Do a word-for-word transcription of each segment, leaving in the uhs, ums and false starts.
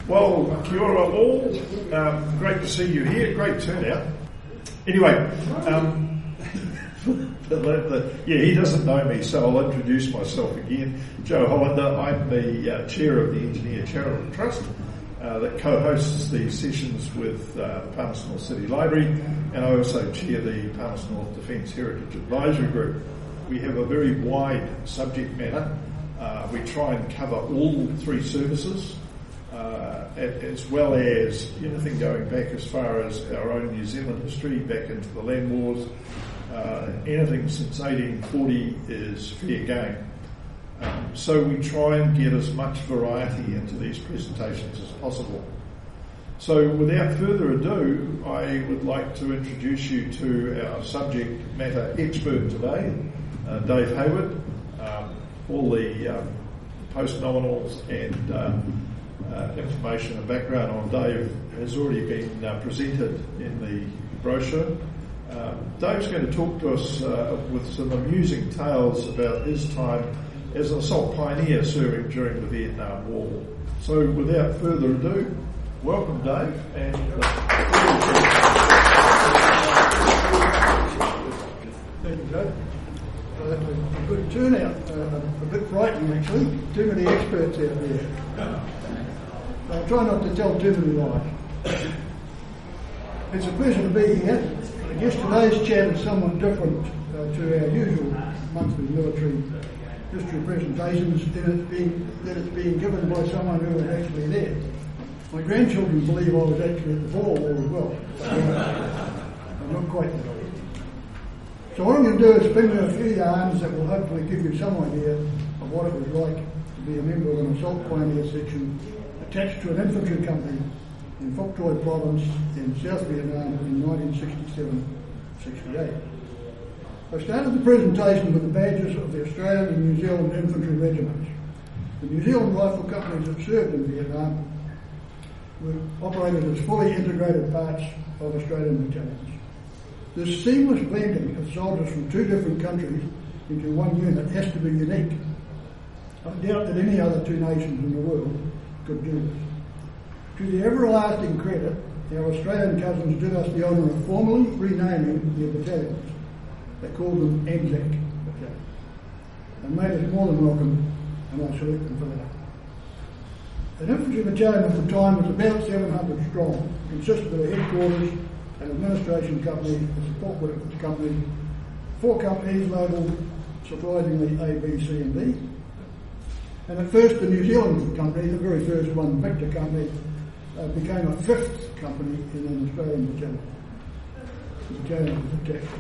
Well, kia ora all. Um, great to see you here. Great turnout. Anyway, um, the, the, yeah, he doesn't know me, so I'll introduce myself again. Joe Hollander. I'm the uh, chair of the Engineer Charitable Trust uh, that co-hosts these sessions with uh, the Palmerston North City Library, and I also chair the Palmerston North Defence Heritage Advisory Group. We have a very wide subject matter. Uh, we try and cover all three services. Uh, as well as anything going back as far as our own New Zealand history, back into the land wars. Uh, anything since eighteen forty is fair game. Um, so we try and get as much variety into these presentations as possible. So without further ado, I would like to introduce you to our subject matter expert today, uh, Dave Hayward. Um, all the um, post-nominals and uh, Uh, information and background on Dave has already been uh, presented in the brochure. Uh, Dave's going to talk to us uh, with some amusing tales about his time as an assault pioneer serving during the Vietnam War. So without further ado, welcome Dave. And uh, Thank you, Joe. Uh, that was a good turnout, uh, a bit frightening actually, too many experts out there. I'll try not to tell too many lies. It's a pleasure to be here. I guess today's chat is somewhat different uh, to our usual monthly military history presentations in it being, that it's being given by someone who was actually there. My grandchildren believe I was actually at the Boer War as well. I'm not quite that old. So what I'm going to do is spin you a few yarns that will hopefully give you some idea of what it was like to be a member of an assault pioneer section attached to an infantry company in Phuoc Toi province in South Vietnam in nineteen sixty-seven sixty-eight. I started the presentation with the badges of the Australian and New Zealand infantry regiments. The New Zealand rifle companies that served in Vietnam were operated as fully integrated parts of Australian battalions. This seamless blending of soldiers from two different countries into one unit has to be unique. I doubt that any other two nations in the world could do this. To the everlasting credit, our Australian cousins did us the honour of formally renaming their battalions. They called them Anzac battalions. They made us more than welcome, and I salute them for that. An infantry battalion at the time was about seven hundred strong, consisted of a headquarters, an administration company, a support workers company, four companies labelled surprisingly A, B, C and D. And at first the New Zealand company, the very first one, Victor Company, uh, became a fifth company in an Australian battalion. The battalion was attached.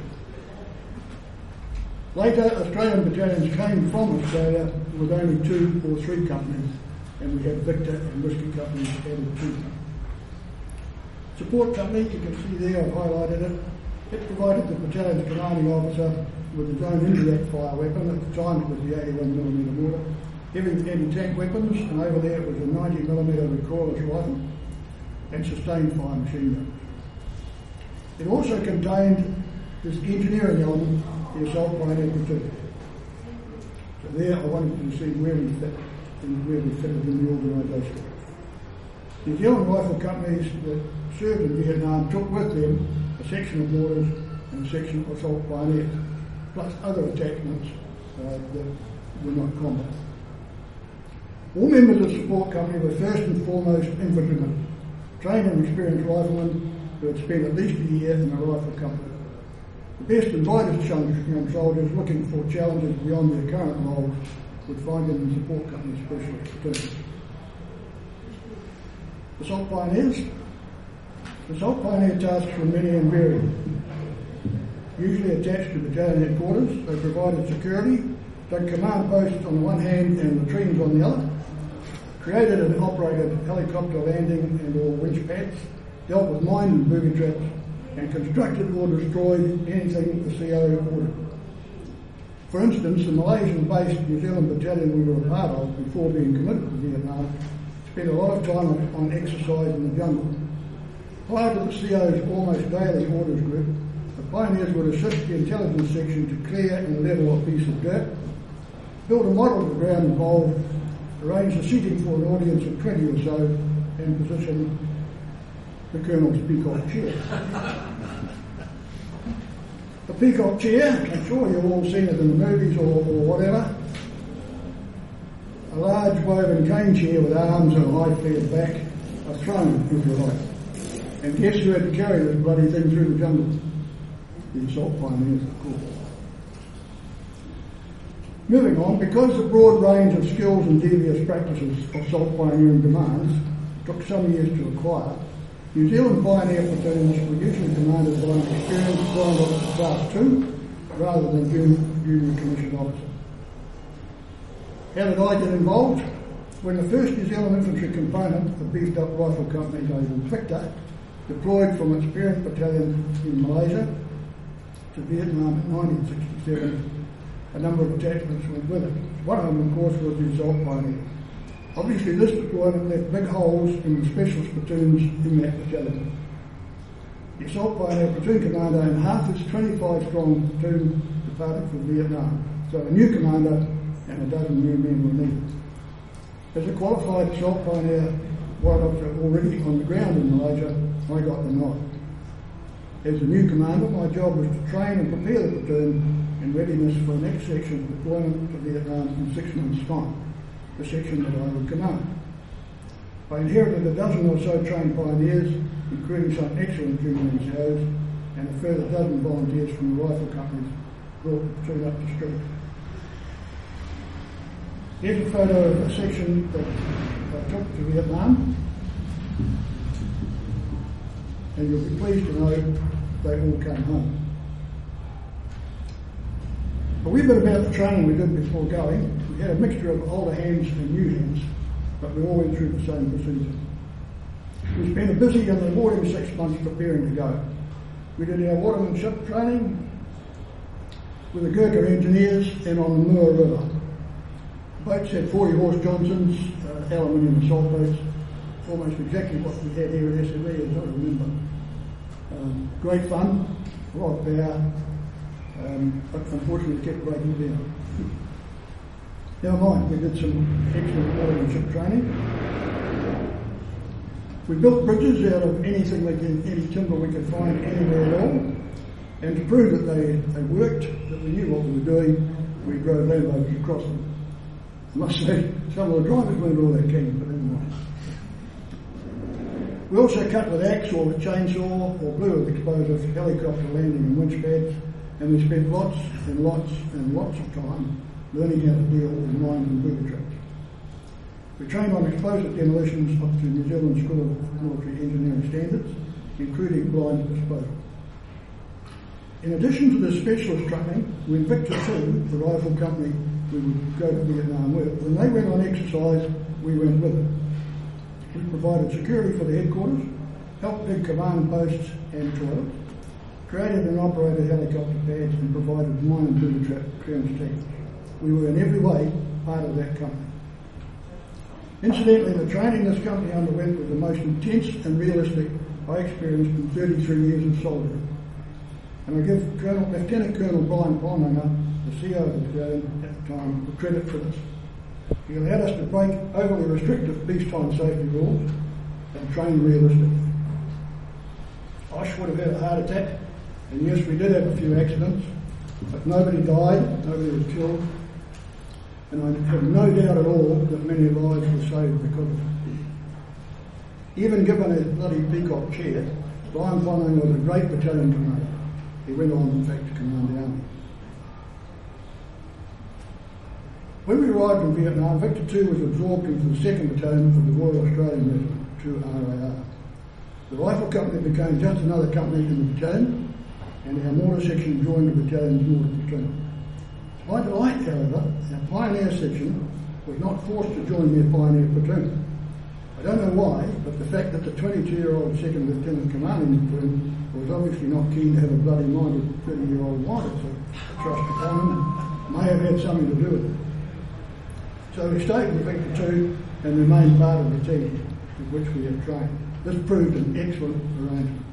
Later, Australian battalions came from Australia with only two or three companies, and we had Victor and Whisky companies added to them. Support company, you can see there, I've highlighted it. It provided the battalion's commanding officer with his own indirect fire weapon. At the time it was the eighty-one millimetre mortar. Heavy anti-tank weapons, and over there it was a ninety millimetre recoilless rifle and sustained fire machine guns. It also contained this engineering element, the assault pioneer platoon. So there I wanted to see where we fit and where we fitted in the organisation. New Zealand rifle companies that served in Vietnam took with them a section of mortars and a section of assault pioneers, plus other attachments uh, that were not combat. All members of the support company were first and foremost infantrymen, trained and experienced riflemen who had spent at least a year in a rifle company. The best and brightest young soldiers looking for challenges beyond their current roles would find them in support company specialist platoons. Assault pioneers. Assault pioneer tasks were many and varied. Usually attached to battalion headquarters, they provided security, dug command posts on the one hand and latrines on the other, created and operated helicopter landing and or winch pads, dealt with mine and booby traps, and constructed or destroyed anything the C O ordered. For instance, the Malaysian-based New Zealand battalion we were a part of before being committed to Vietnam spent a lot of time on, on exercise in the jungle. Prior to the C O's almost daily orders group, the pioneers would assist the intelligence section to clear and level a piece of dirt, build a model of the ground involved, arrange the seating for an audience of twenty or so, and position the Colonel's peacock chair. The peacock chair, I'm sure you've all seen it in the movies or, or whatever, a large woven cane chair with arms and a high flared back, a throne, if you like. And guess who had to carry this bloody thing through the jungle? The assault pioneers, of course. Moving on, because the broad range of skills and devious practices of assault pioneering demands took some years to acquire, New Zealand pioneer platoons were usually commanded by an experienced Flying Officer Class two rather than junior, junior commissioned officer. How did I get involved? When the first New Zealand infantry component, the Beefed Up Rifle Company labelled Victor, deployed from its parent battalion in Malaysia to Vietnam in nineteen sixty-seven, a number of attachments went with it. One of them, of course, was the assault pioneer. Obviously, this deployment left big holes in the specialist platoons in that battalion. The assault pioneer platoon commander and half his twenty-five strong platoon departed for Vietnam, so a new commander and a dozen new men were needed. As a qualified assault pioneer warrant officer already on the ground in Malaysia, I got the nod. As the new commander, my job was to train and prepare the platoon in readiness for the next section of deployment to Vietnam in six months' time, the section that I would command. I inherited a dozen or so trained pioneers, including some excellent junior N C Os, and a further dozen volunteers from the rifle companies brought the platoon up to street. Here's a photo of a section that I took to Vietnam, and you'll be pleased to know they all came home. A wee bit about the training we did before going. We had a mixture of older hands and new hands, but we all went through the same procedure. We spent a busy and rewarding six months preparing to go. We did our watermanship training with the Gurkha engineers and on the Moor River. Boats had forty horse Johnsons, uh, aluminium assault boats, almost exactly what we had here at S M E, as I remember. Um, great fun, a lot of power, um, but unfortunately kept breaking down. Never mind, we did some excellent watermanship training. We built bridges out of anything we can, any timber we could find anywhere at all, and to prove that they, they worked, that we knew what we were doing, we drove land boats across them. I must say, some of the drivers weren't all that keen, but anyway. We also cut with axe or with chainsaw or blew with explosive helicopter landing and winch pads, and we spent lots and lots and lots of time learning how to deal with mines and booby traps. We trained on explosive demolitions up to New Zealand School of Military Engineering standards, including blind disposal. In addition to the specialist training, when Victor two, the rifle company we would go to Vietnam with, when they went on exercise, we went with them. We provided security for the headquarters, helped dig command posts and toilets, created and operated helicopter pads, and provided mine and booby trap clearance teams. We were in every way part of that company. Incidentally, the training this company underwent was the most intense and realistic I experienced in thirty-three years of soldiering. And I give Colonel, Lieutenant Colonel Brian Palmer, the C E O of the battalion at the time, the credit for this. He allowed us to break overly restrictive peacetime safety rules and train realistically. Osh would have had a heart attack, and yes, we did have a few accidents, but nobody died, nobody was killed, and I have no doubt at all that many lives were saved because of it. Even given his bloody peacock chair, Brian Palmer was a great battalion commander. He went on, in fact, to command the army. When we arrived in Vietnam, Victor two was absorbed into the second Battalion of the Royal Australian Regiment, two R A R. The Rifle Company became just another company in the battalion, and our mortar section joined the battalion's mortar platoon. To my delight, however, our pioneer section was not forced to join their pioneer platoon. I don't know why, but the fact that the twenty-two-year-old second lieutenant commanding the platoon was obviously not keen to have a bloody-minded thirty-year-old wife to trust upon him may have had something to do with it. So we stayed with Victor two and remained part of the team with which we had trained. This proved an excellent arrangement.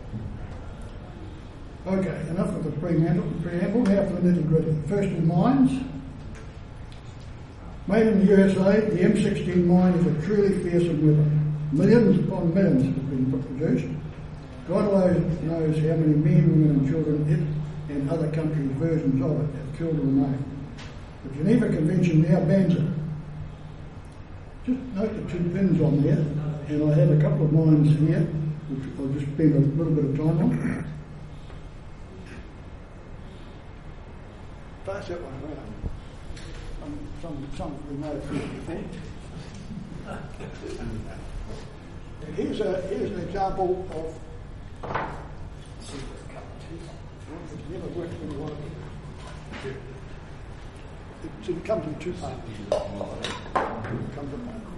Okay, enough of the preamble, preamble now for the nitty-gritty. First in mines. Made in the U S A, the M sixteen mine is a truly fearsome weapon. Millions upon millions have been produced. God alone knows how many men, women and children it and other countries' versions of it have killed or maimed. The Geneva Convention now bans it. Just note the two pins on there, and I have a couple of mines here, which I'll just spend a little bit of time on. Pass that one around. Some, some, some we might have seen before. Here's, a, here's an example of it's never worked really well. It, it comes in two parts. It comes in one.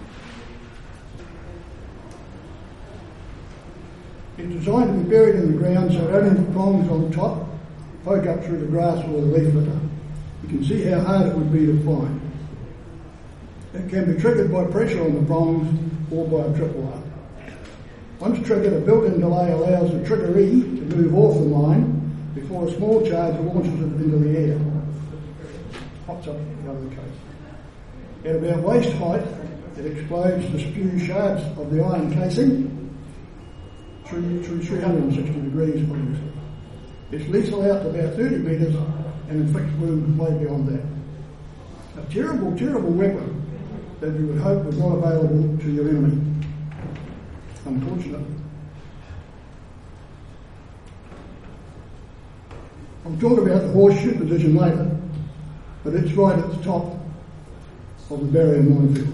It's designed to be buried in the ground so only the prongs on top poke up through the grass or the leaf litter. You can see how hard it would be to find. It can be triggered by pressure on the prongs or by a tripwire. Once triggered, a built-in delay allows the triggeree to move off the mine before a small charge launches it into the air. Pops up the other case. At about waist height, it explodes to spew shards of the iron casing through, through three hundred sixty degrees, obviously. It's lethal out to about thirty metres and inflicts wounds way beyond that. A terrible, terrible weapon that you would hope was not available to your enemy. Unfortunately. I'll talk about the horseshoe position later, but it's right at the top of the barrier minefield.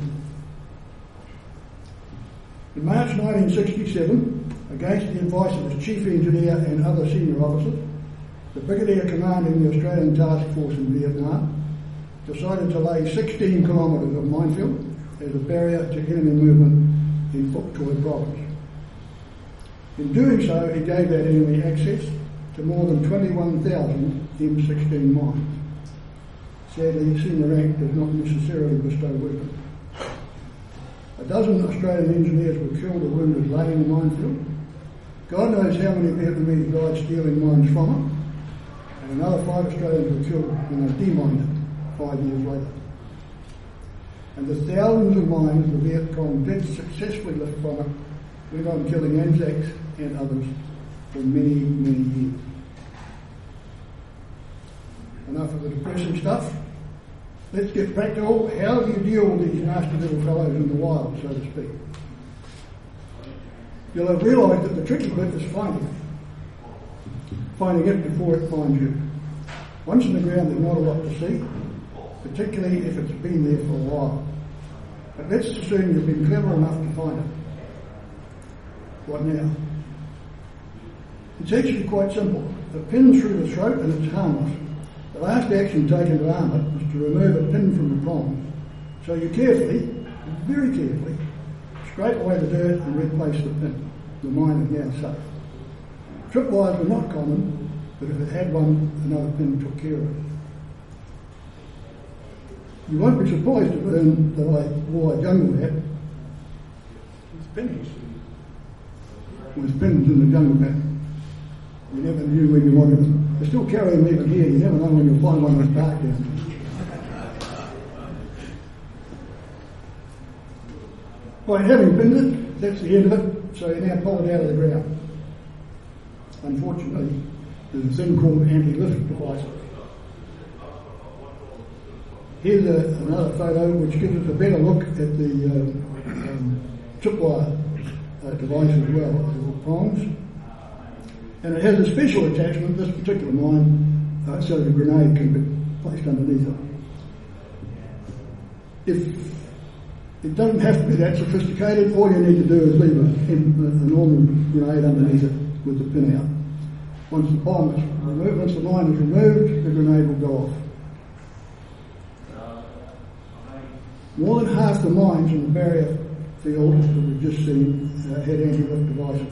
In March nineteen sixty-seven, against the advice of his chief engineer and other senior officers, the brigadier commanding the Australian Task Force in Vietnam decided to lay sixteen kilometres of minefield as a barrier to enemy movement in Phuoc Toi province. In doing so, he gave that enemy access to more than twenty-one thousand M sixteen mines. Sadly, senior rank does not necessarily bestow weapons. A dozen Australian engineers were killed or wounded laying the minefield. God knows how many Vietnamese died stealing mines from it, and another five Australians were killed when they demined it five years later. And the thousands of mines the Viet Cong did successfully lift from it went on killing Anzacs and others for many, many years. Enough of the depressing stuff. Let's get practical. How do you deal with these nasty little fellows in the wild, so to speak? You'll have realised that the tricky bit is finding it. Finding it before it finds you. Once in the ground, there's not a lot to see, particularly if it's been there for a while. But let's assume you've been clever enough to find it. What now? It's actually quite simple. A pin through the throat and it's harmless. The last action taken to arm it was to remove a pin from the prongs. So you carefully, very carefully, scrape away the dirt and replace the pin. The mine is now safe. Tripwires were not common, but if it had one, another pin took care of it. You won't be surprised to learn that I wore a jungle hat with pins. With pins in the jungle hat. You never knew when you wanted them. They still carry them even here. You never know when you'll find one that's dark down there. By having pinned it, that's the end of it, so you now pull it out of the ground. Unfortunately, there's a thing called anti-lift devices. Here's a, another photo which gives us a better look at the uh, um, tripwire uh, device as well, the prongs. And it has a special attachment, this particular mine, uh, so the grenade can be placed underneath it. If it doesn't have to be that sophisticated, all you need to do is leave a, a normal grenade underneath it with the pin out. Once the bomb is removed, once the mine is removed, the grenade will go off. More than half the mines in the barrier field that we've just seen uh, had anti-lift devices.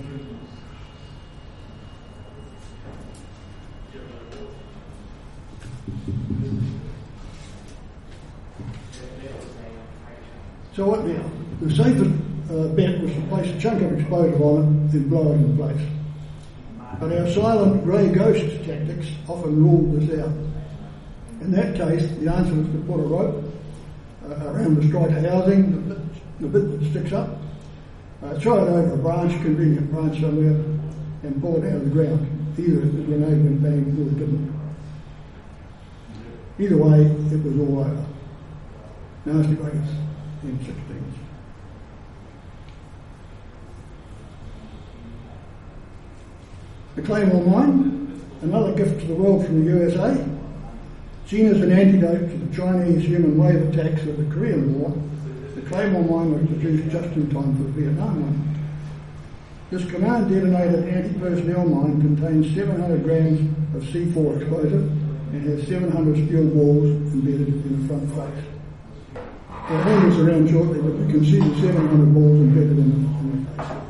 So what now? The safest uh, bet was to place a chunk of explosive on it and blow it in place. But our silent grey ghost tactics often ruled this out. In that case, the answer was to put a rope uh, around the striker housing, the bit, the bit that sticks up, Uh, throw it over a branch, convenient branch somewhere, and pull it out of the ground. Either the grenade went bang or it didn't. Either way, it was all over. Nasty buggers, M sixteens. The Claymore mine, another gift to the world from the U S A. Seen as an antidote to the Chinese human wave attacks of the Korean War, the Claymore mine was produced just in time for the Vietnam War. This command detonated anti-personnel mine contains seven hundred grams of C four explosive and has seven hundred steel balls embedded in the front face. I'll hand this around shortly, but you can see the seven hundred balls embedded in the, in the face.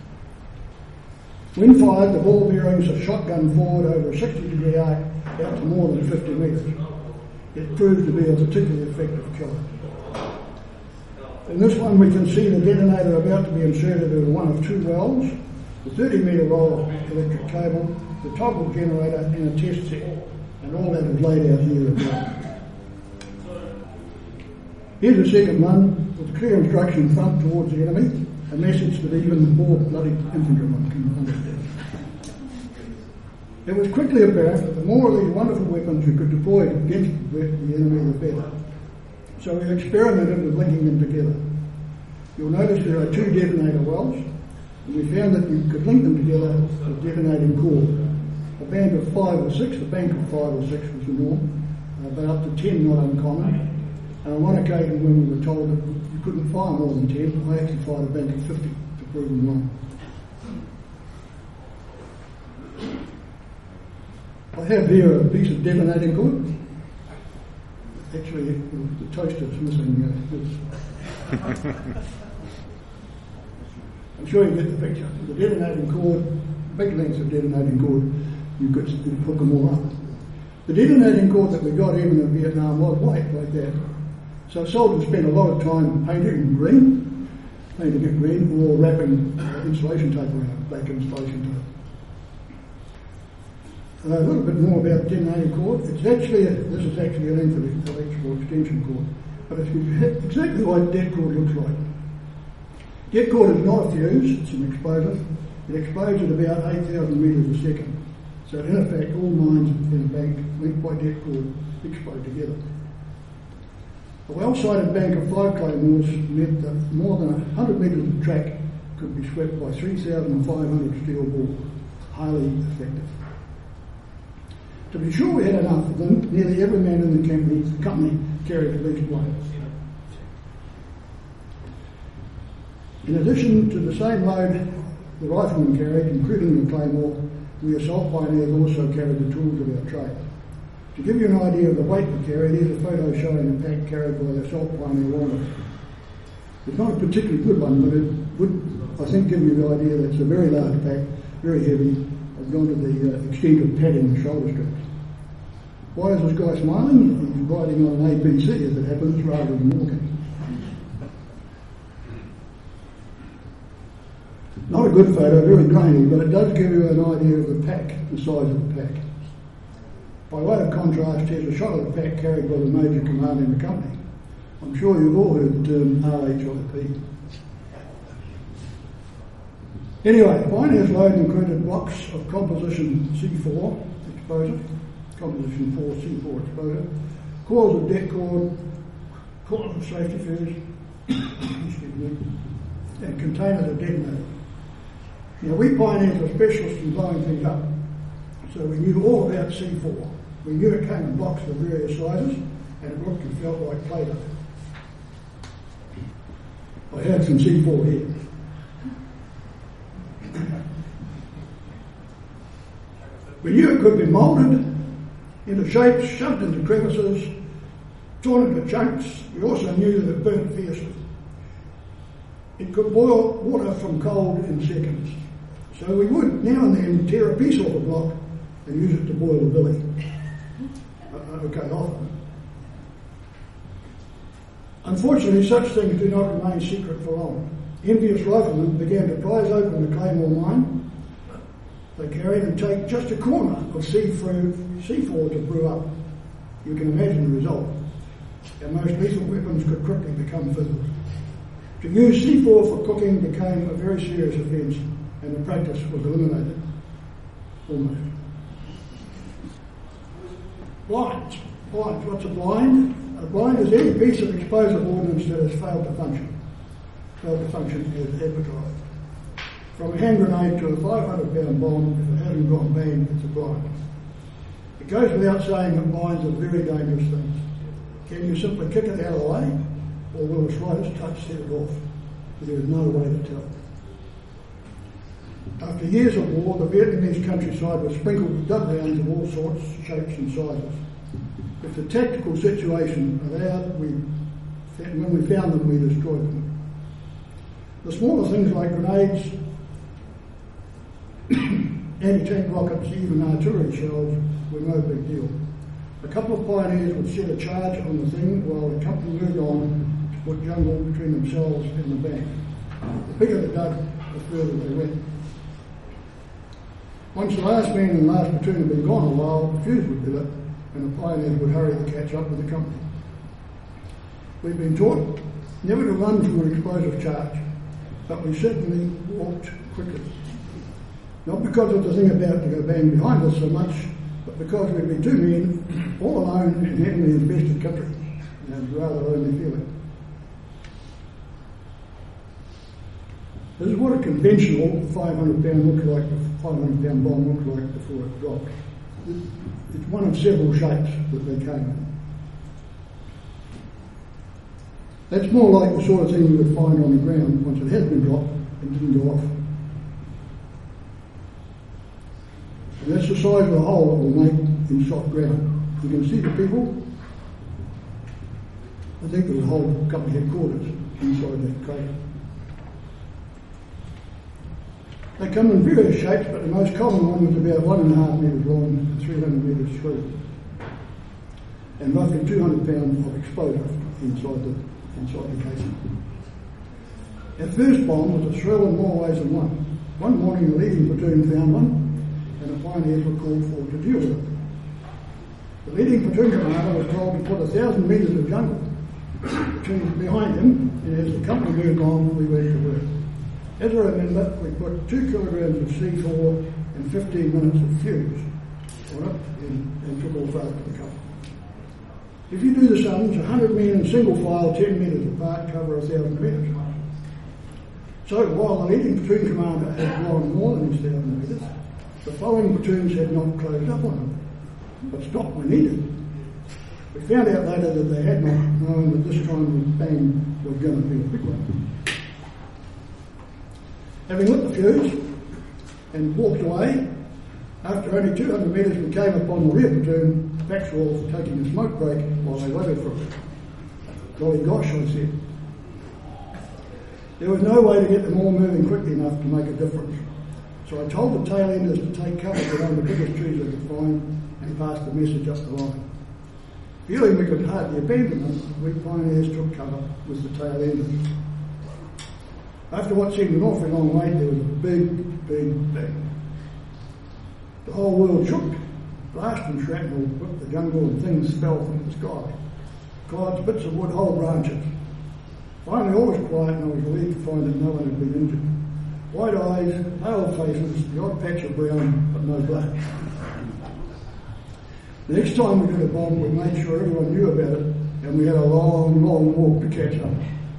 When fired, the ball bearings are shotgun forward over a sixty degree arc out to more than fifty metres. It proved to be a particularly effective killer. In this one we can see the detonator about to be inserted in one of two wells, the thirty metre roll of electric cable, the toggle generator and a test set, and all that is laid out here as well. Here's the second one, with clear instruction front towards the enemy, a message that even the more bloody infantryman can understand. It was quickly apparent that the more of these wonderful weapons we could deploy against the enemy, the better. So we experimented with linking them together. You'll notice there are two detonator wells, and we found that you could link them together with detonating cord. A band of five or six, a bank of five or six was the norm, but up to ten not uncommon. And on one occasion when we were told that you couldn't fire more than ten, I actually fired a bank of fifty to prove them wrong. I have here a piece of detonating cord. Actually, the toaster's missing uh, this. I'm sure you get the picture. The detonating cord, big lengths of detonating cord, you could hook them all up. The detonating cord that we got even in Vietnam was white like that. So soldiers spent a lot of time painting it green, painting it green, or wrapping uh, insulation tape around it, black insulation tape. Uh, a little bit more about detonating cord. It's actually, a, this is actually an electrical extension cord, but it's exactly what dead cord looks like. Dead cord is not a fuse, it's an explosive. It explodes at about eight thousand metres a second. So in effect, all mines in a bank linked by dead cord explode together. A well-sighted bank of five claymores meant that more than one hundred metres of track could be swept by three thousand five hundred steel balls. Highly effective. To be sure we had enough of them, nearly every man in the company, the company carried at least one. In addition to the same load the riflemen carried, including the claymore, we assault pioneers also carried the tools of our trade. To give you an idea of the weight we carried, here's a photo showing the pack carried by the assault pioneer warriors. It's not a particularly good one, but it would, I think, give you the idea that it's a very large pack, very heavy. I've gone to the uh, extent of padding the shoulder straps. Why is this guy smiling? He's riding on an A B C as it happens, rather than walking. Not a good photo, very grainy, but it does give you an idea of the pack, the size of the pack. By way of contrast, here's a shot of the pack carried by the major commanding the company. I'm sure you've all heard the term R H I P. Anyway, Pioneer's load included blocks of composition C four explosive, composition four C four explosive, coils of det cord, coils of safety fuse, and containers of detonator. Now, we pioneers were specialists in blowing things up, so we knew all about C four. We knew it came in blocks of various sizes, and it looked and felt like Play-Doh. I had some C four here. We knew it could be moulded into shapes, shoved into crevices, torn into chunks. We also knew that it burnt fiercely. It could boil water from cold in seconds. So we would now and then tear a piece off a block and use it to boil a billy. Uh, okay, often. Unfortunately, such things do not remain secret for long. Envious riflemen began to prise open the Claymore mine they carried and take just a corner of C four to brew up. You can imagine the result. And most lethal weapons could quickly become fizzled. To use C four for cooking became a very serious offence, and the practice was eliminated. Almost. Blinds. Blinds. What's a blind? A blind is any piece of explosive ordnance that has failed to function. Failed to function as advertised. From a hand grenade to a five hundred pound bomb, if it hasn't gone bang, it's a blind. It goes without saying that blinds are very dangerous things. Can you simply kick it out of the way, or will the slightest touch set it off? There is no way to tell. After years of war, the Vietnamese countryside was sprinkled with dud rounds of all sorts, shapes and sizes. If the tactical situation allowed, we, when we found them, we destroyed them. The smaller things like grenades, anti-tank rockets, even artillery shells were no big deal. A couple of pioneers would set a charge on the thing while the company moved on to put jungle between themselves and the bank. The bigger the dud, the further they went. Once the last man and the last platoon had been gone a while, the fuse would do it, and the pioneers would hurry to catch up with the company. We've been taught never to run from an explosive charge, but we certainly walked quickly. Not because of the thing about to go bang behind us so much, but because we'd be two men all alone in heavily infested country, and rather lonely feeling. This is what a conventional five hundred pound looked like, five hundred pound bomb looked like before it dropped. It's one of several shapes that they came in. That's more like the sort of thing you would find on the ground once it has been dropped and didn't go off. And that's the size of the hole it will make in soft ground. You can see the people. I think there was a whole company headquarters inside that crater. They come in various shapes, but the most common one was about one and a half metres long and three hundred metres through, and roughly two hundred pounds of explosive inside the inside the casing. Our first bomb was a thrill in more ways than one. One morning, the leading platoon found one, and the pioneers were called for to deal with it. The leading platoon commander was told to put a thousand metres of jungle between behind him, and as the company moved on, we went to work. As I remember, we put two kilograms of C four and fifteen minutes of fuse on it and, and took off after the couple. If you do the sums, one hundred men in single file, ten metres apart, cover one thousand metres. So while the leading platoon commander had gone more than his one thousand metres, the following platoons had not closed up on him, but stopped when needed. We found out later that they had not known that this time the bang was going to be a big one. Having lit the fuse and walked away, after only two hundred metres we came upon the rear platoon, Maxwell taking a smoke break while they waited for it. Golly gosh, I said. There was no way to get them all moving quickly enough to make a difference. So I told the tail enders to take cover behind the biggest trees they could find and pass the message up the line. Feeling we could hardly abandon them, we pioneers took cover with the tail enders. After what seemed an awfully long wait, there was a big, big bang. The whole world shook. Blast and shrapnel whipped the jungle and things fell from the sky. Clouds, bits of wood, whole branches. Finally all was quiet and I was relieved to find that no one had been injured. White eyes, pale faces, the odd patch of brown, but no black. The next time we did a bomb, we made sure everyone knew about it, and we had a long, long walk to catch up.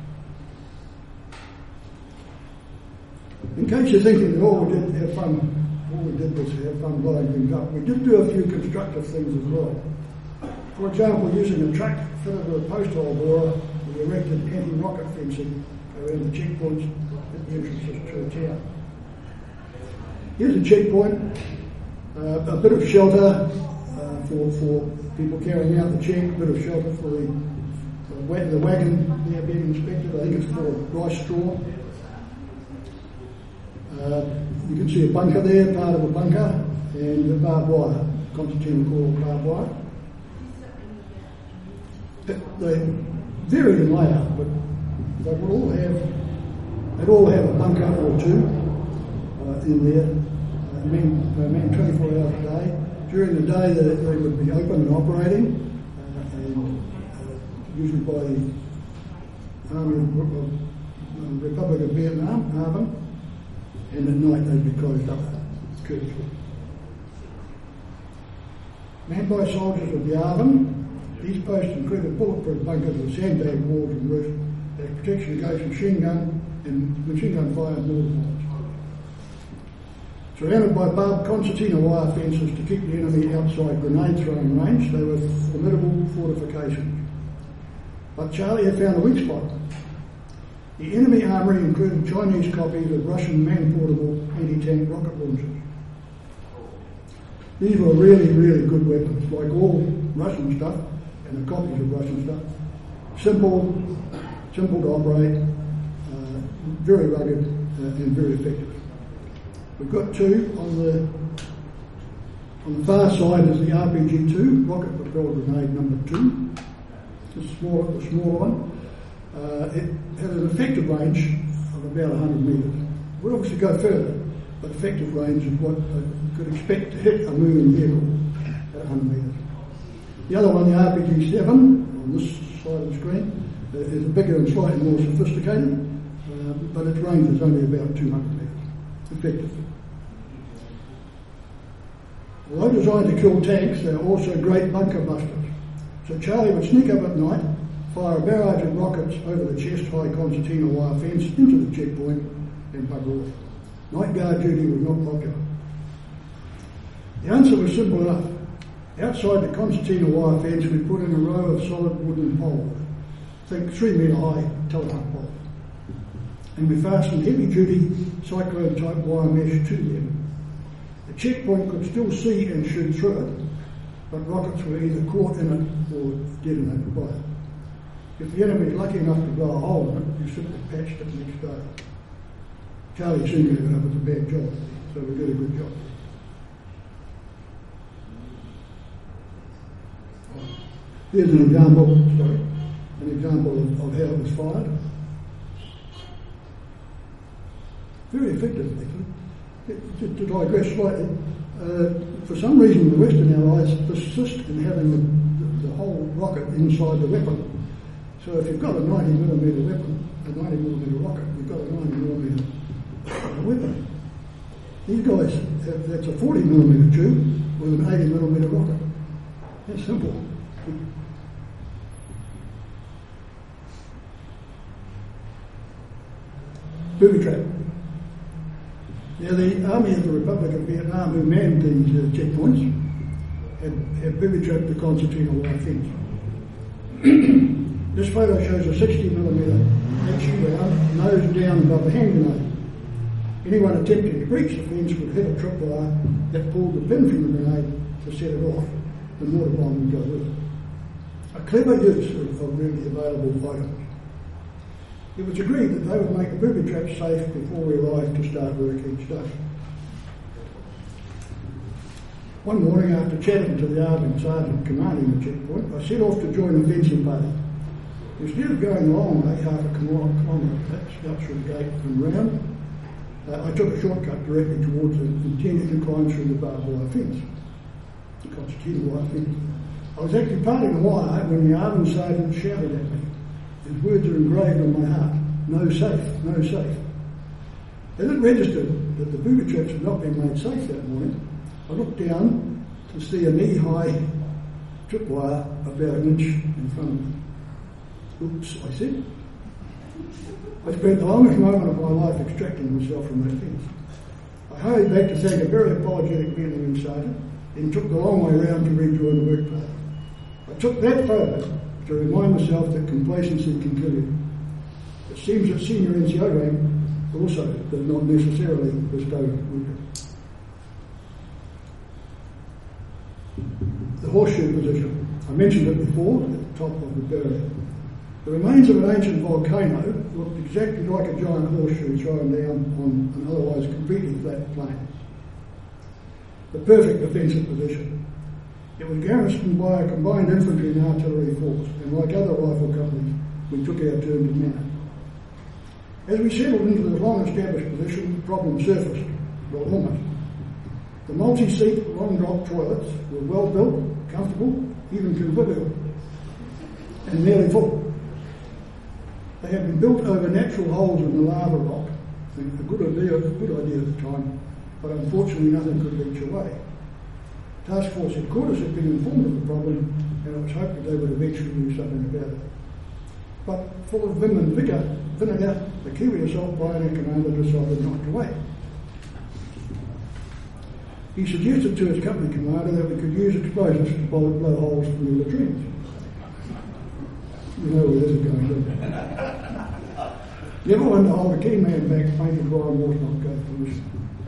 In case you're thinking that all we did have fun, all we did was have fun blowing things up, we did do a few constructive things as well. For example, using a truck fitted with a post hole borer, we erected anti-rocket fencing around the checkpoints at the entrances to the town. Here's a checkpoint, uh, a bit of shelter uh, for, for people carrying out the check, a bit of shelter for the, uh, the wagon there being inspected. I think it's for rice straw. Uh, you can see a bunker there, part of a bunker, and a barbed wire, concertina coil barbed wire. They varied in layout, but they would all have, they'd all have a bunker or two uh, in there. Uh, men, uh, men twenty-four hours a day. During the day, they, they would be open and operating, uh, and uh, usually by the army, the Republic of Vietnam, Arvin, and at night they'd be closed up, Curtis Wood. Manned by soldiers of the Arvin, these posts included bulletproof bunkers with sandbag walls and roofs as protection against machine gun and machine gun fire and mortar fires. Surrounded by barbed concertina wire fences to keep the enemy outside grenade throwing range, they were formidable fortifications. But Charlie had found a weak spot. The enemy armoury included Chinese copies of Russian man-portable anti-tank rocket launchers. These were really, really good weapons, like all Russian stuff and the copies of Russian stuff. Simple, simple to operate, uh, very rugged uh, and very effective. We've got two on the on the far side is the R P G two, rocket propelled grenade number two. The smaller, the smaller one. Uh, it had an effective range of about one hundred metres. We'd obviously go further, but effective range is what you could expect to hit a moving vehicle at one hundred metres. The other one, the R P G seven, on this side of the screen, uh, is bigger and slightly more sophisticated, uh, but its range is only about two hundred metres. Effective. Although designed to kill tanks, they are also great bunker busters. So Charlie would sneak up at night, fire a barrage of rockets over the chest-high concertina wire fence into the checkpoint and bugger off. Night guard duty was not popular. The answer was simple enough. Outside the concertina wire fence, we put in a row of solid wooden poles, think three metre high telephone poles, and we fastened heavy-duty cyclone-type wire mesh to them. The checkpoint could still see and shoot through it, but rockets were either caught in it or detonated by it. If the enemy is lucky enough to blow a hole in it, you simply patched it next day. Charlie soon gave it up as a bad job, so we did a good job. Here's an example, sorry, an example of, of how it was fired. Very effective, actually. To, to digress slightly, uh, for some reason the Western Allies persist in having the, the whole rocket inside the weapon. So if you've got a ninety millimetre weapon, a ninety millimetre rocket, you've got a ninety millimetre weapon. These guys, have, that's a forty millimetre tube with an eighty millimetre rocket. That's simple. Booby trap. Now, the Army of the Republic of Vietnam, who manned these uh, checkpoints, had, had booby-trapped the concertina wire fence. This photo shows a sixty millimetre H E round, nose down above the hand grenade. Anyone attempting to breach the fence would hit a tripwire that pulled the pin from the grenade to set it off. The mortar bomb would go with it. A clever use of, of really available items. It was agreed that they would make the booby trap safe before we arrived to start work each day. One morning, after chatting to the Arvin sergeant commanding the checkpoint, I set off to join the fencing party. Instead of going the long way, half a kilometre perhaps, out through the gate and round, uh, I took a shortcut directly towards the intended to climb through the barbed wire fence, the concertina wire fence. I was actually parting the wire when the Arvin sergeant shouted at me. His words are engraved on my heart. No safe, no safe. As it registered that the booby traps had not been made safe that morning, I looked down to see a knee-high tripwire about an inch in front of me. Oops, I said. I spent the longest moment of my life extracting myself from that fence. I hurried back to thank a very apologetic Vietnamese sergeant, then took the long way round to rejoin the workplace. I took that photo to remind myself that complacency can kill you. It seems that senior N C O rank also does not necessarily bestow wisdom. The horseshoe position. I mentioned it before at the top of the barrier. The remains of an ancient volcano looked exactly like a giant horseshoe thrown down on an otherwise completely flat plain. The perfect defensive position. It was garrisoned by a combined infantry and artillery force, and like other rifle companies, we took our turn to mount. As we settled into this long-established position, the problem surfaced. Well, almost. The multi-seat, long-drop toilets were well-built, comfortable, even convivial, and nearly full. They had been built over natural holes in the lava rock. A good idea, a good idea at the time, but unfortunately nothing could leach away. Task Force headquarters had been informed of the problem, and it was hoped that they would eventually do something about it. But full of vim and vigour, vinegar, the Kiwi Assault Pioneer Commander decided not to wait. He suggested to his company commander that we could use explosives to blow, blow holes through the latrines. You know where this is going, don't you? Never one to hold a key man back, painted by and was not go for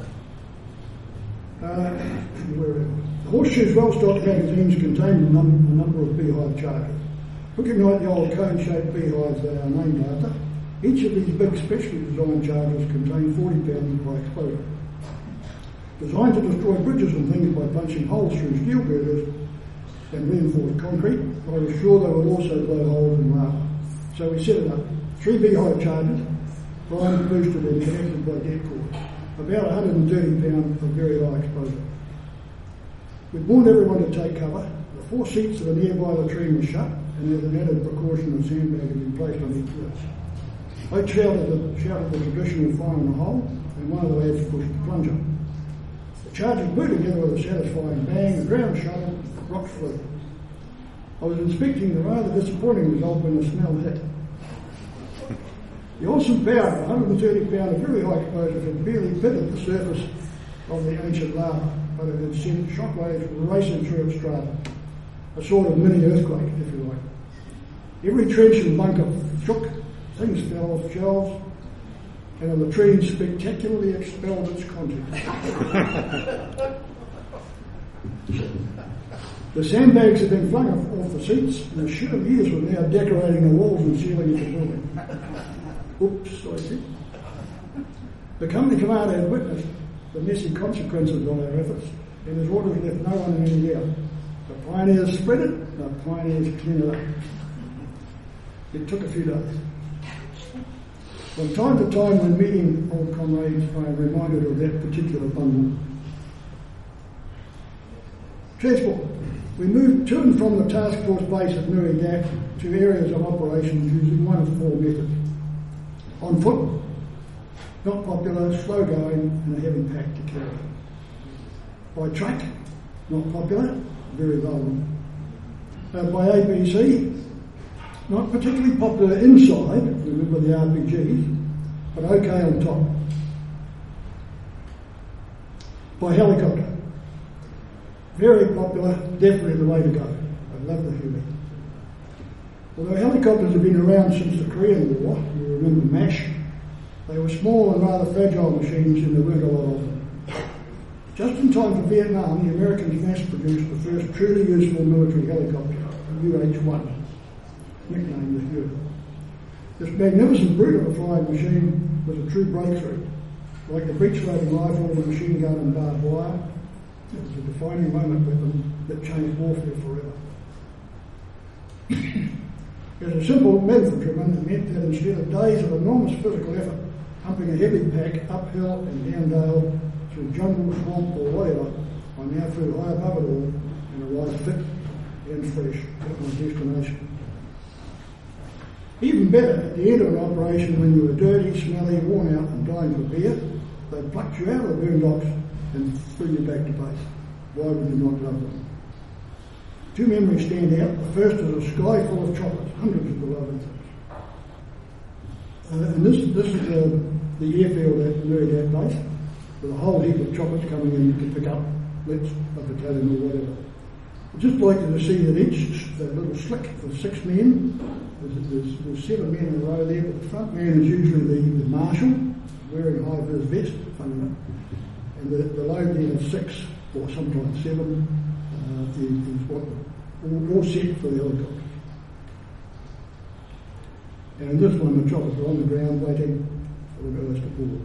uh, The Horseshoe's well-stocked magazines contained a, num- a number of beehive charges. Looking like the old cone-shaped beehives they are named after, each of these big specially designed charges contain forty pounds of high explosive. Designed to destroy bridges and things by punching holes through steel girders and reinforced concrete, I was sure they would also blow holes in lava. So we set it up. Three beehive charges, primed, boosted and connected by deck cords. About one hundred thirty pounds of very high explosive. We warned everyone to take cover. The four seats of a nearby latrine were shut, and as an added precaution, a sandbag had been placed on each list. I shouted the, shouted the traditional firing a hole, and one of the lads pushed the plunger. The charges blew together with a satisfying bang, the ground shuddered, rocks flew. I was inspecting the rather disappointing result when the smell hit. The awesome power of one hundred thirty pounds of very high explosive had barely pitted the surface of the ancient lava, but it had sent shockwaves racing through its strata. A sort of mini earthquake, if you like. Every trench and bunker shook, things fell off shelves, and the latrine spectacularly expelled its contents. The sandbags had been flung off, off the seats, and the chandeliers were now decorating the walls and ceiling of the building. Oops, I said. The company commander had witnessed the messy consequences of our efforts, and his orders left no one in any doubt. The pioneers spread it, the pioneers cleaned it up. It took a few days. From time to time, when meeting old comrades, I am reminded of that particular bundle. Transport. We moved to and from the task force base at Nui Gap to areas of operations using one of four methods. On foot, not popular, slow going, and a heavy pack to carry. By truck, not popular, very vulnerable. Uh, by A B C, not particularly popular inside, remember the R P Gs, but okay on top. By helicopter, very popular, definitely the way to go. I love the Huey. Although helicopters have been around since the Korean War, you remember MASH, they were small and rather fragile machines and there weren't a lot of them. Just in time for Vietnam, the Americans mass-produced the first truly useful military helicopter, the U H one, nicknamed the Huey. This magnificent brute of a flying machine was a true breakthrough. Like the breech-loading rifle, the machine gun and barbed wire, it was a defining moment weapon that changed warfare forever. As a simple infantryman, it meant that instead of days of enormous physical effort, humping a heavy pack uphill and down dale through jungle, swamp or whatever, I now flew high above it all and arrived fit and fresh at my destination. Even better, at the end of an operation when you were dirty, smelly, worn out and dying for beer, they plucked you out of the boondocks and threw you back to base. Why would you not love them? Two memories stand out. The first is a sky full of chocolates, hundreds of beloved things. Uh, and this, this is uh, the airfield at Murray Base, with a whole heap of chocolates coming in you can pick up, let's a battalion or whatever. I'd just like you to see that each that little slick of six men, there's, there's, there's seven men in a row there, but the front man is usually the, the marshal, wearing high vis vest, funny enough. And the, the load then of six, or sometimes seven, uh, is, is what all, all set for the helicopters. And in this one, the choppers are on the ground waiting for the guys to board.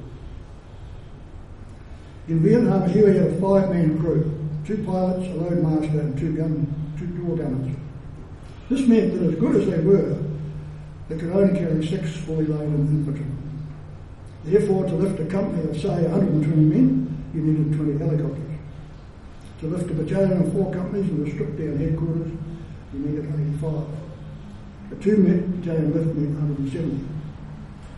In Vietnam, here we had a five-man crew, two pilots, a load master, and two gun, two door gunners. This meant that as good as they were, they could only carry six fully loaded infantrymen. Therefore, to lift a company of, say, one hundred twenty men, you needed twenty helicopters. To lift a battalion of four companies with a stripped-down headquarters, you needed eighty-five. A two-battalion lift meant one hundred seventy.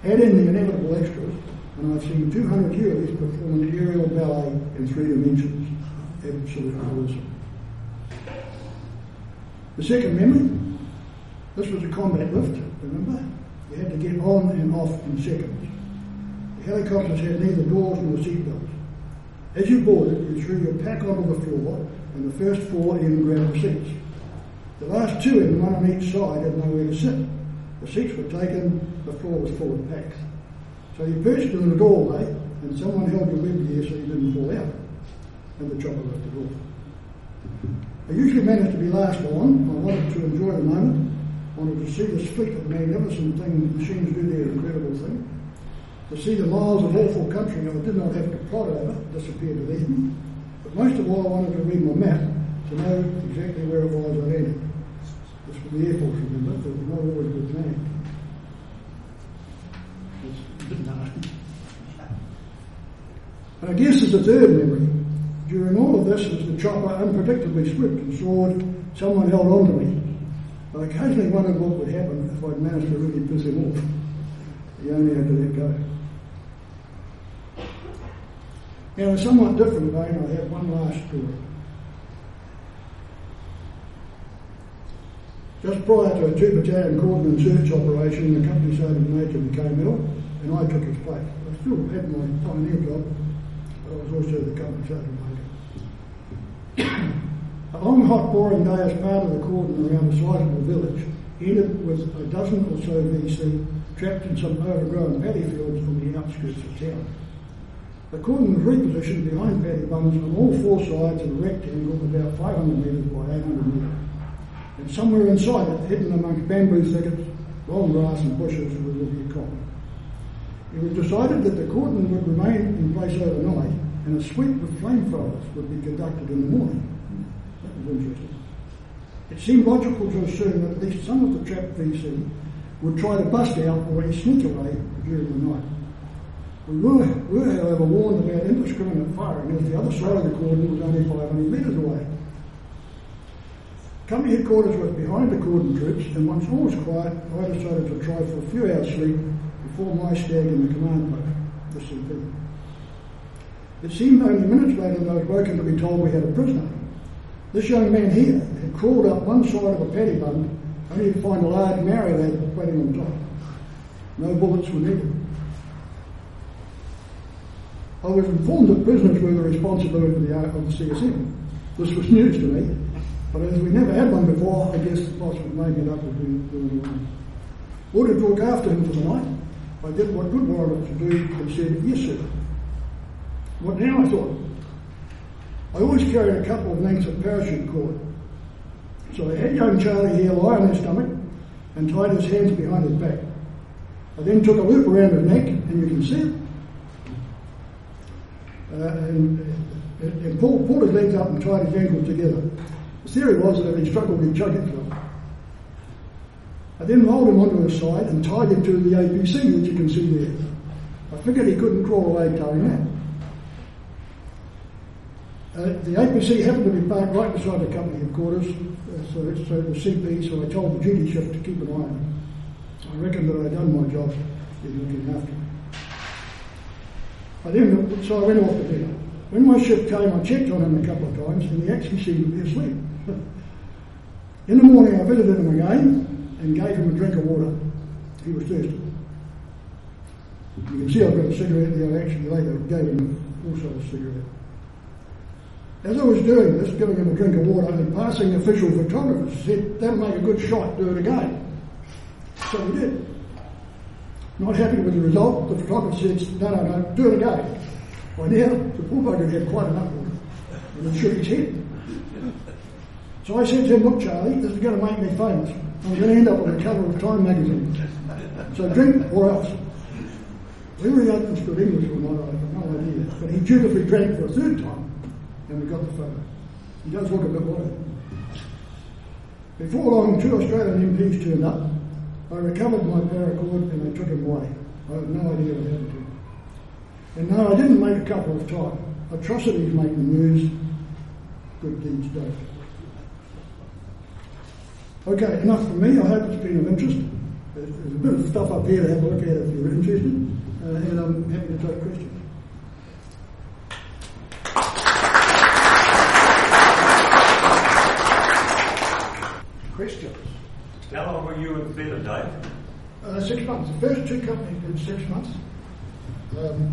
Add in the inevitable extras, and I've seen two hundred Hueys perform an aerial ballet in three dimensions. Absolutely awesome. The second memory, this was a combat lift, remember? You had to get on and off in seconds. The helicopters had neither doors nor seatbelts. As you boarded, you threw your pack onto the floor, and the first four in grabbed the seats. The last two in, one on each side, had nowhere to sit. The seats were taken, the floor was full of packs. So you perched in the doorway, and someone held your web gear so you didn't fall out, and the chopper lifted off. I usually managed to be last on. I wanted to enjoy the moment. I wanted to see the split of magnificent thing machines do their incredible thing. To see the miles of awful country I did not have to plod over disappear to them. But most of all, I wanted to read my map to know exactly where it was I landed. This was the Air Force, remember? There was not always good planning. And I guess as a third memory, during all of this, as the chopper unpredictably slipped and soared, someone held on to me. I occasionally wondered what would happen if I'd managed to really piss him off. He only had to let go. Now, in a somewhat different vein, I have one last story. Just prior to a two-battalion cordon and search operation, the company sergeant major became ill, and I took his place. I still had my pioneer job, but I was also the company sergeant major. A long, hot, boring day as part of the cordon around a sizable village ended with a dozen or so V C trapped in some overgrown paddy fields on the outskirts of town. The cordon was repositioned behind paddy bunds on all four sides of a rectangle about five hundred metres by eight hundred metres. And somewhere inside it, hidden amongst bamboo thickets, long grass and bushes, was a big cop. It was decided that the cordon would remain in place overnight and a sweep with flamethrowers would be conducted in the morning. That was interesting. It seemed logical to assume that at least some of the trapped V C would try to bust out or sneak away during the night. We were, were however, warned about indiscriminate firing as the other side of the cordon was only five hundred metres away. Company headquarters was behind the cordon troops, and once all was quiet, I decided to try for a few hours sleep before my stag in the command post, the C P. It seemed only minutes later that I was woken to be told we had a prisoner. This young man here had crawled up one side of a paddy bund only to find a large Maori lad waiting on top. No bullets were needed. I was informed that prisoners were the responsibility of the, of the C S M. This was news to me, but as we never had one before, I guess the boss was making it up as we were doing it. Ordered to look after him for the night. I did what good warrant to do and said, yes sir. What now, I thought? I always carried a couple of lengths of parachute cord. So I had young Charlie here lie on his stomach and tied his hands behind his back. I then took a loop around his neck, and you can see it, uh, and, and pulled, pulled his legs up and tied his ankles together. The theory was that if he struggled, he'd choke himself. I then rolled him onto his side and tied him to the A P C, which you can see there. I figured he couldn't crawl away towing that. Uh, the A P C happened to be parked right beside the company headquarters, uh, so, so the C P, so I told the duty shift to keep an eye on him. I reckon that I'd done my job in looking after him. I then, so I went off to bed. When my shift came, I checked on him a couple of times, and he actually seemed to be asleep. In the morning, I visited him again and gave him a drink of water. He was thirsty. You can see I've got a cigarette there. I actually later gave him also a cigarette. As I was doing this, giving him a drink of water, and passing the official photographer said, that'll make a good shot, do it again. So we did. Not happy with the result, the photographer said, no, no, no, do it again. By now, the poor bugger had quite enough water, and he shook his head. So I said to him, look Charlie, this is going to make me famous. I'm going to end up on the cover of Time magazine. So drink or else. Whether he understood English or not, I have no idea. But he dutifully drank for a third time, and we got the photo. He does look a bit worried. Before long, two Australian M Ps turned up. I recovered my paracord and they took him away. I have no idea what happened to him. And no, I didn't make a couple of time. Atrocities make the news, good deeds don't. Okay, enough from me. I hope it's been of interest. there's, there's a bit of stuff up here to have a look at if you're interested, uh, and I'm happy to take questions. Questions? How long were you in theatre, Dave? Uh, six months. The first two companies did six months. Um,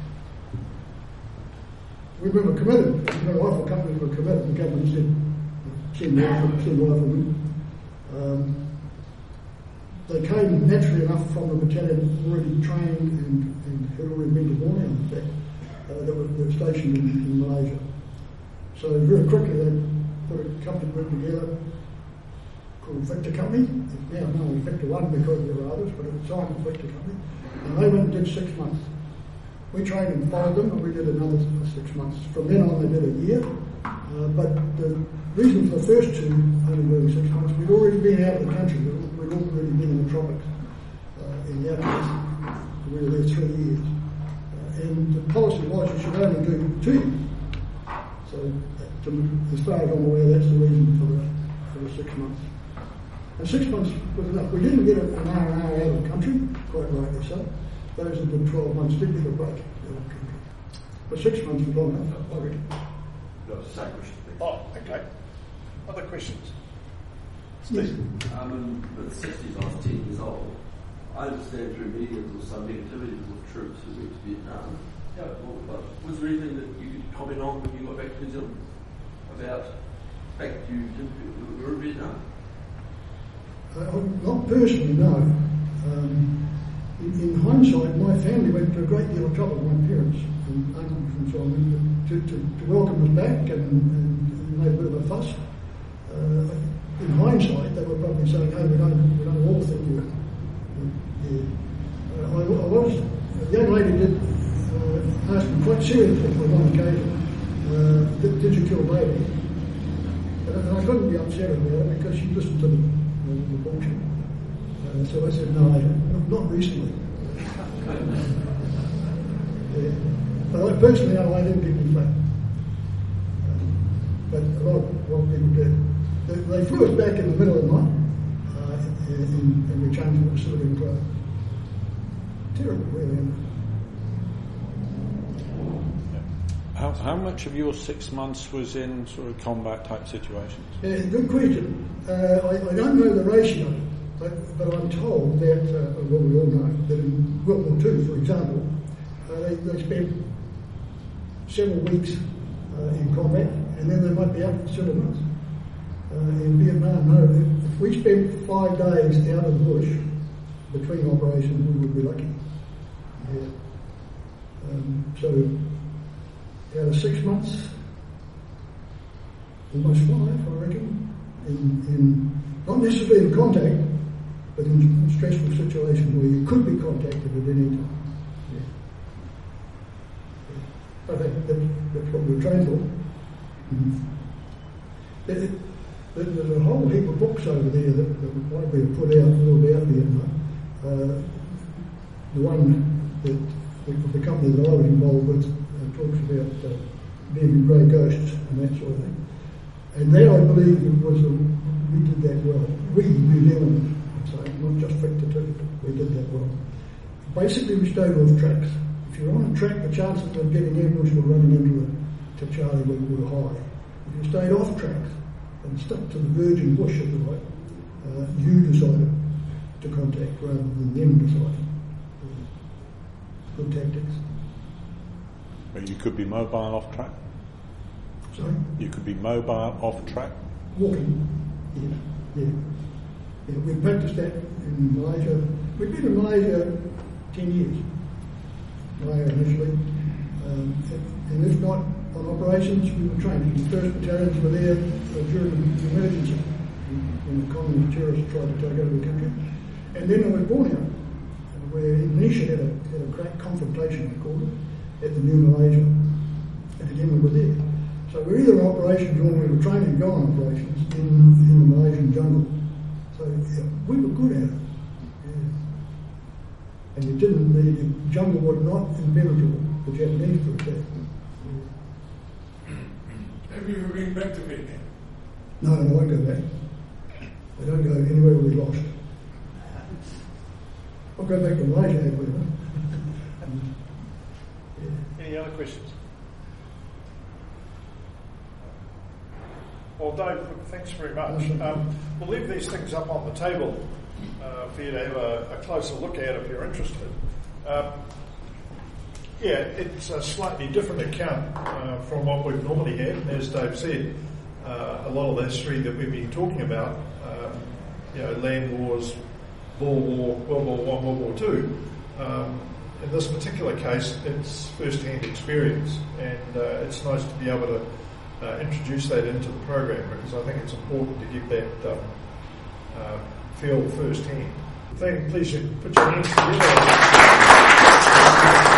we were committed. The rifle companies were committed. The government said, send rifle, send riflemen. Um, they came naturally enough from the battalion already trained and, and had already been to Borneo, in fact, uh, that were, were stationed in, in Malaysia. So very quickly they put a company group together called Victor Company. It's now known as Victor One because there were others, but at the time it was Victor Company. And they went and did six months. We trained and followed them, and we did another six months. From then on, they did a year. Uh, but the reason for the first two only doing six months, we'd already been out of the country. We'd already been in the tropics, uh, in the Antarctic. We were there three years. Uh, and the policy was you should only do two years. So, uh, to, as far as I'm aware, that's the reason for the, for the six months. And six months was enough. We didn't get an hour and hour out of the country, quite rightly so. Those that did twelve months did get a break out of the country. But six months was long enough, I reckon. No, it's the same question. Oh, okay. Other questions? Yes. Um, in the sixties, I was ten years old. I understand through media there was some negativity with troops who went to Vietnam. Yeah, well, but was there anything that you could comment on when you got back to New Zealand about the fact that you didn't you were in Vietnam? Uh, not personally, no. Um, in, in hindsight, my family went to a great deal of trouble, my parents and uncles and so on, to, to, to welcome us back and, and made a bit of a fuss. Uh, in hindsight, they were probably saying, "Hey, we don't, we don't all think you're." Yeah. Uh, I, I was a young lady did uh, ask me quite seriously on one occasion, uh, did, "Did you kill baby?" And I couldn't be upset about it because she listened to the, the, the bullshit. Uh, so I said, "No, I, not recently." Yeah. But I, personally, I, I didn't get any flack. But a lot, of, a lot of people did. They, they flew us back in the middle of the night, uh, and, and we changed the civilian clothes. Terrible, really. How, how much of your six months was in sort of combat type situations? Yeah, good question. Uh, I, I don't know the ratio, but, but I'm told that, uh, well, we all know that in World War Two, for example, uh, they, they spent several weeks uh, in combat, and then they might be out for several months. Uh, in Vietnam, no, if we spent five days out of the bush between operations, we would be lucky. Yeah. Um, so, out of six months, almost five, I reckon, in, in not necessarily in contact, but in stressful situations where you could be contacted at any time. Yeah. Yeah. I think that's, that's what we're trained for. Mm-hmm. It, it, there's a whole heap of books over there that, that might be put out all about Vietnam. Uh, the one that the, the company that I was involved with uh, talks about uh, being grey ghosts and that sort of thing. And there I believe it was a, we did that well. We, New Zealanders, I'd say, not just Victor too, we did that well. Basically, we stayed off tracks. If you're on a track, the chances of getting ambushed or running into it to Charlie were, were high. If you stayed off tracks and stuck to the virgin bush, if you like, uh, you decided to contact rather than them deciding. Good tactics. But you could be mobile off track? Sorry? You could be mobile off track? Walking, yes, yeah. yeah. We practiced that in Malaysia. We've been in Malaysia ten years, Malaya initially. Um, and if not on operations, we were trained. The first battalions were there uh, during the emergency, when the communist terrorists tried to take over the country. And then there was Borneo, where Indonesia had a, had a great confrontation, we called it, at the New Malaysia. And again, we were there. So we're either on operations or we were training to go on operations in, in the Malaysian jungle. So yeah, we were good at it. Yeah. And you didn't, the, the jungle was not impenetrable. The Japanese took that. Yeah. Have you ever been back to Vietnam? No, I won't go back. I don't go anywhere we're lost. I'll go back to Malaysia if we want. Any other questions? Well, Dave, thanks very much. Um, we'll leave these things up on the table uh, for you to have a, a closer look at if you're interested. Um, yeah, it's a slightly different account uh, from what we've normally had. And as Dave said, uh, a lot of the history that we've been talking about, um, you know, land wars, World War, World War One, World War Two. Um, in this particular case, it's first-hand experience, and uh, it's nice to be able to Uh, introduce that into the program, because I think it's important to get that um, uh, feel firsthand. Thank, please put your hands together.